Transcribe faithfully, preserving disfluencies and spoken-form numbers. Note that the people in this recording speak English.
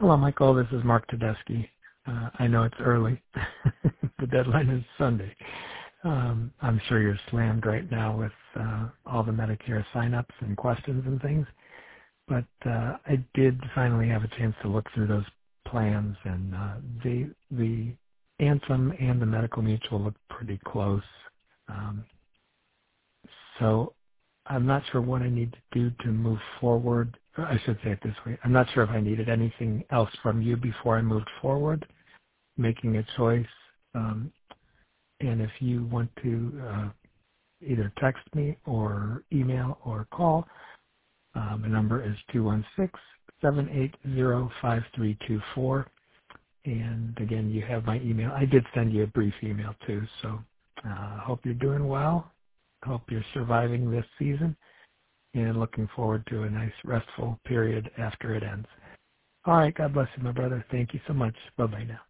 Hello, Michael. This is Mark Tedeschi. Uh, I know it's early. The deadline is Sunday. Um, I'm sure you're slammed right now with uh, all the Medicare sign-ups and questions and things. But uh, I did finally have a chance to look through those plans, and uh, the the Anthem and the Medical Mutual look pretty close. Um, so I'm not sure what I need to do to move forward. I should say it this way. I'm not sure if I needed anything else from you before I moved forward, making a choice. Um, and if you want to uh, either text me or email or call, um, the number is two one six, seven eight zero, five three two four. And again, you have my email. I did send you a brief email too, so uh, hope you're doing well. Hope you're surviving this season and looking forward to a nice restful period after it ends. All right, God bless you, my brother. Thank you so much. Bye-bye now.